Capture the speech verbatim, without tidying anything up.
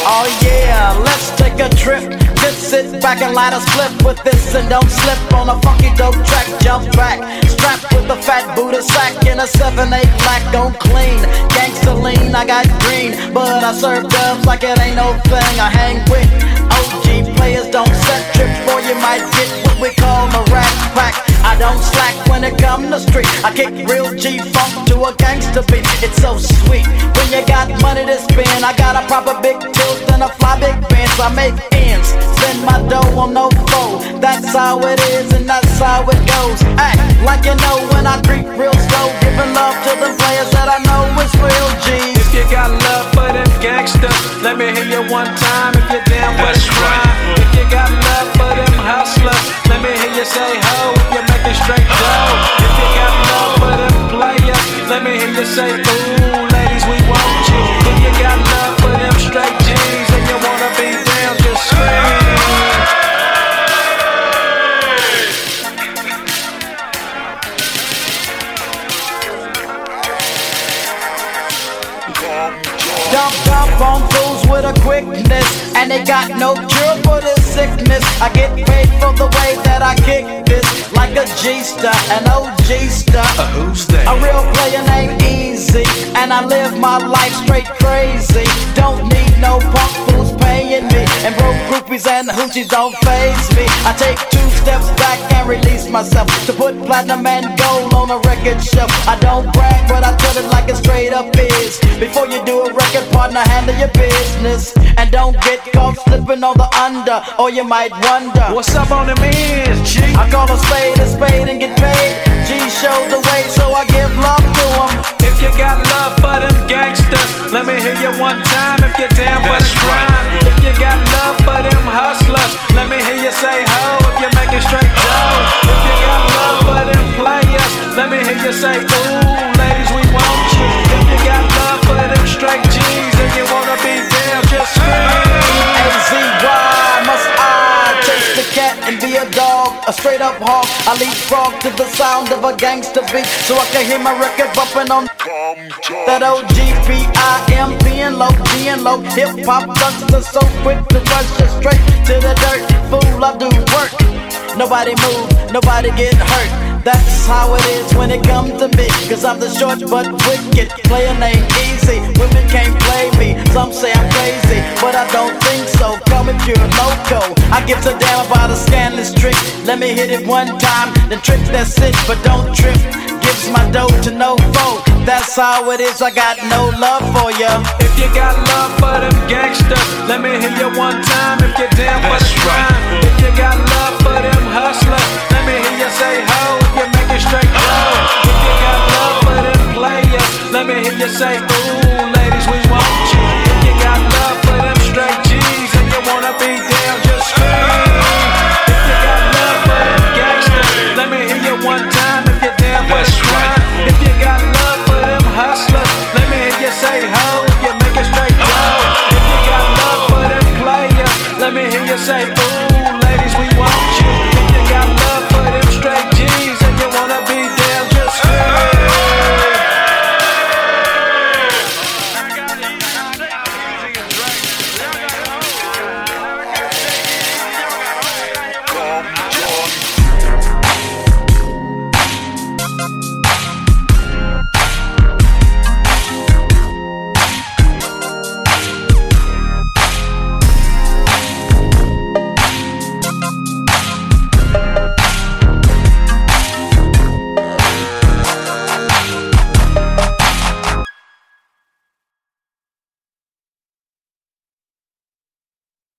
Oh yeah, let's take a trip. Just sit back and light a split with this and don't slip on a funky dope track. Jump back, strapped with a fat Buddha sack and a seven eight black on clean. Gangsta lean, I got green, but I serve dubs like it ain't no thing. I hang with O G players, don't set trips, or you might get what we call a rat pack. I don't slack when it come to street. I kick real G-funk to a gangsta beat. It's so sweet when you got money to spend. I got a proper big tilt and a fly big Benz. I make ends, spend my dough on no foe. That's how it is and that's how it goes. Act like you know when I creep real slow, giving love to the players that I know is real G's. If you got love for them gangsters, let me hear you one time if you're down for the crime. If you got love for them hustlers, let me hear you say ho if you're making straight dough. If you got love for them players, let me hear you say ooh, ladies, we want you. If you got love for them straight G's and you wanna be down, just scream. Dumped up on fools with a quickness, and they got no cure for this sickness. I get paid for the way that I kick this, like a G-star, an O G-star. Uh, who's that? A real player named Easy, and I live my life straight crazy. Don't need no punk fools paying me, and broke groupies and hoochies don't faze me. I take two steps back and release myself to put platinum and gold on a record shelf. I don't brag, but I tell it like it straight up is. Before you do a record, partner, handle your business, and don't get caught slipping on the under, or you might wonder what's up on them ends, G? I call a spade a spade and get paid. G showed the way, so I give love to them. If you got love for them gangsters, let me hear you one time if you're down for the crime. If you got love for them hustlers, let me hear you say ho if you're making straight dough. If you got love for them players, let me hear you say ooh, ladies, we want you. If you got love for them straight G's and you wanna be down, just scream. A Z Y, must I chase the cat and be a dog, a straight up hawk? I leapfrog to the sound of a gangster beat, so I can hear my record bumping on that O G P I M P and low, G and low. Hip hop thugs so quick to rush you straight to the dirt. Fool, I do work. Nobody move, nobody get hurt. That's how it is when it comes to me, cause I'm the short but wicked player named Easy. Women can't play me, some say I'm crazy, but I don't think so. Call me pure loco. I give a damn about a scandalous trick. Let me hit it one time, then trick that's it, but don't trip. Gives my dough to no foe. That's how it is, I got no love for ya. If you got love for them gangsters, let me hear you one time if you're down for the crime. If you got love